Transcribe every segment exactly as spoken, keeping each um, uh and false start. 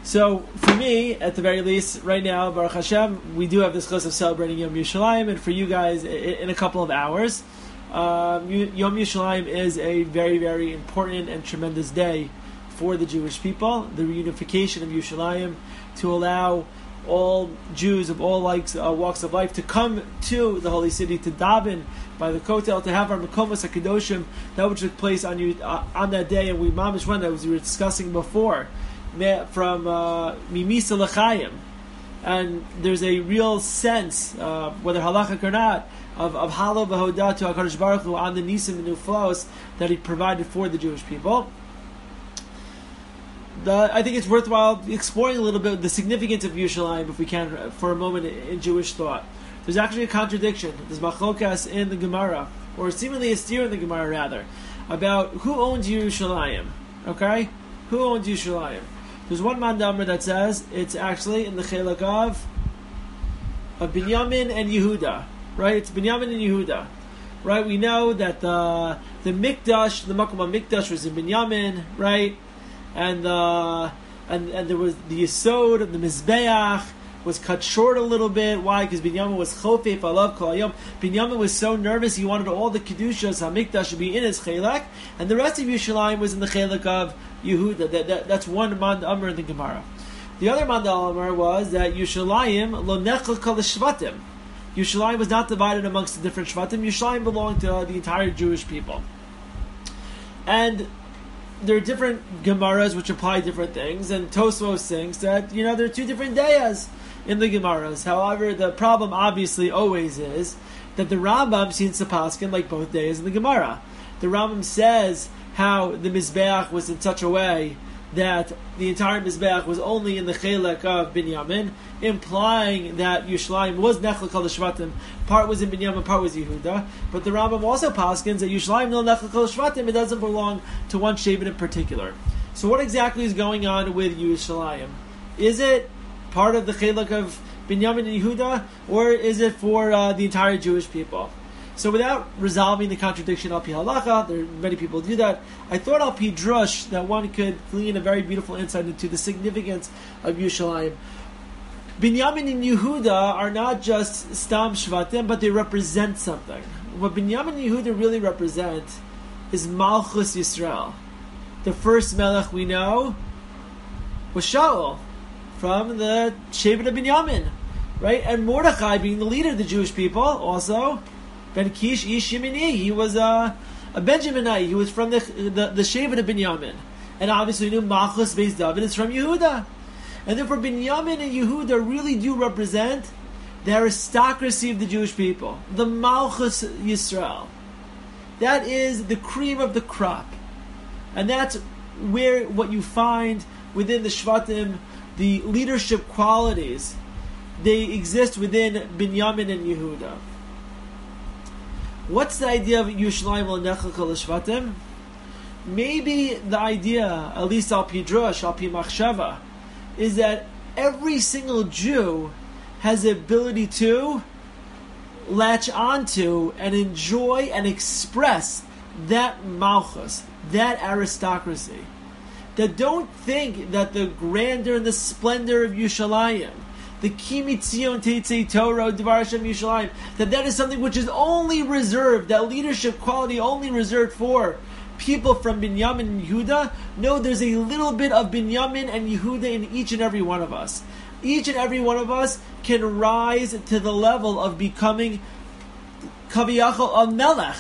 So, for me, at the very least, right now, Baruch Hashem, we do have this chus of celebrating Yom Yerushalayim, and for you guys, in a couple of hours, um, Yom Yerushalayim is a very, very important and tremendous day for the Jewish people, the reunification of Yerushalayim, to allow all Jews of all likes, uh, walks of life to come to the holy city, to daven by the Kotel, to have our Mekomos HaKadoshim, that which took place on you uh, on that day, and we mamish went, as we were discussing before, from uh, Mimisa L'chaim, and there's a real sense, uh, whether halachic or not, of of Halo v'Hodah to HaKadosh Baruch Hu on the Nisim and Nuflos that He provided for the Jewish people. The, I think it's worthwhile exploring a little bit the significance of Yerushalayim, if we can, for a moment in Jewish thought. There's actually a contradiction. There's machlokas in the Gemara, or seemingly a steer in the Gemara rather, about who owns Yerushalayim. Okay, who owns Yerushalayim? There's one mandamar that says it's actually in the Chelak of, of Binyamin and Yehuda. Right, it's Binyamin and Yehuda. Right, we know that the the Mikdash, the Makom HaMikdash was in Binyamin. Right. And uh, and and there was the Yesod of the Mizbeach was cut short a little bit. Why? Because Binyamin was chofef alav kol hayom. Binyamin was so nervous he wanted all the kedushas Hamikdash to be in his chelak, and the rest of Yerushalayim was in the chelak of Yehuda. That, that that's one mand amar in the Gemara. The other mand amar was that Yerushalayim lo nechel kol shvatim. Yerushalayim was not divided amongst the different shvatim. Yerushalayim belonged to uh, the entire Jewish people, and there are different Gemaras which apply different things, and Tosfos thinks that, you know, there are two different dayas in the Gemaras. However, the problem obviously always is that the Rambam seems to paskin like both days in the Gemara. The Rambam says how the Mizbeach was in such a way that the entire Mizbeach was only in the Chelek of Binyamin, implying that Yerushalayim was Nechel Kol Shvatim, part was in Binyamin, part was Yehuda. But the Rambam also paskins that Yerushalayim no Nechel Kol Shvatim, it doesn't belong to one Shevet in particular. So what exactly is going on with Yerushalayim? Is it part of the Chelek of Binyamin and Yehuda, or is it for uh, the entire Jewish people? So without resolving the contradiction al pi halacha, there are many people who do that, I thought al pi drush that one could glean a very beautiful insight into the significance of Yerushalayim. Binyamin and Yehuda are not just stam shvatim, but they represent something. What Binyamin and Yehuda really represent is Malchus Yisrael. The first melech we know was Shaul, from the Shevet of Binyamin, right? And Mordechai, being the leader of the Jewish people, also Ben Kish Ish Yemini, he was a, a Benjaminite. He was from the the, the Shevet of Binyamin, and obviously knew Malchus Beis David is from Yehuda, and therefore Binyamin and Yehuda really do represent the aristocracy of the Jewish people, the Malchus Yisrael. That is the cream of the crop, and that's where what you find within the Shvatim, the leadership qualities, they exist within Binyamin and Yehuda. What's the idea of Yerushalayim lo nechel kol shvatim? Maybe the idea, at least al pi drush, al pi machshava, is that every single Jew has the ability to latch onto and enjoy and express that malchus, that aristocracy. That don't think that the grandeur and the splendor of Yerushalayim, the Kimitzion Teitzei Torah, Devar Hashem Yerushalayim, that that is something which is only reserved, that leadership quality only reserved for people from Binyamin and Yehuda. No, there's a little bit of Binyamin and Yehuda in each and every one of us. Each and every one of us can rise to the level of becoming Kaviyachal a Melech,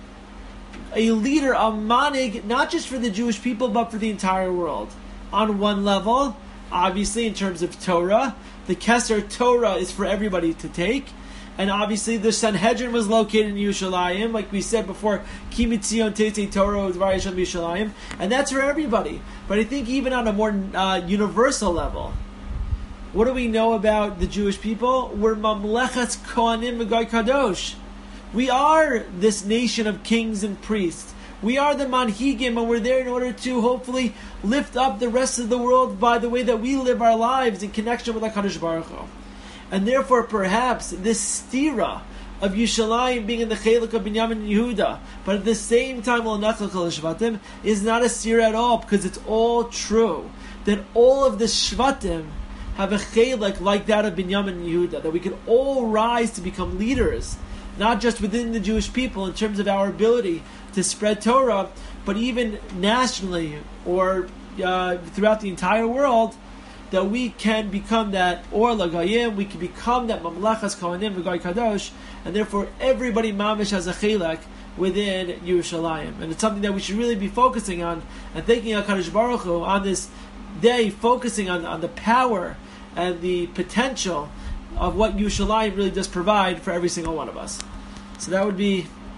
a leader, a manig, not just for the Jewish people, but for the entire world. On one level, obviously in terms of Torah, the Keser Torah is for everybody to take. And obviously the Sanhedrin was located in Yerushalayim, like we said before, Ki Mitzion Teitzei Torah Dvar Hashem Yerushalayim, and that's for everybody. But I think even on a more uh, universal level, what do we know about the Jewish people? We're Mamlechet Kohanim V'Goy Kadosh. We are this nation of kings and priests. We are the manhigim, and we're there in order to hopefully lift up the rest of the world by the way that we live our lives in connection with HaKadosh Baruch Hu. And therefore, perhaps this stira of Yerushalayim being in the Chelek of Binyamin and Yehuda, but at the same time, Lo Nechel Kol Shvatim, is not a stira at all, because it's all true. that all of the Shvatim have a chelek like that of Binyamin and Yehuda, that we could all rise to become leaders, not just within the Jewish people in terms of our ability to spread Torah, but even nationally or uh, throughout the entire world, that we can become that Or Lagayim, we can become that Mamlachas Kohanim V'Goy Kadosh, and therefore everybody mamish has a chelek within Yerushalayim. And it's something that we should really be focusing on and thanking HaKadosh Baruch Hu on this day, focusing on, on the power and the potential of what Yerushalayim really does provide for every single one of us. So that would be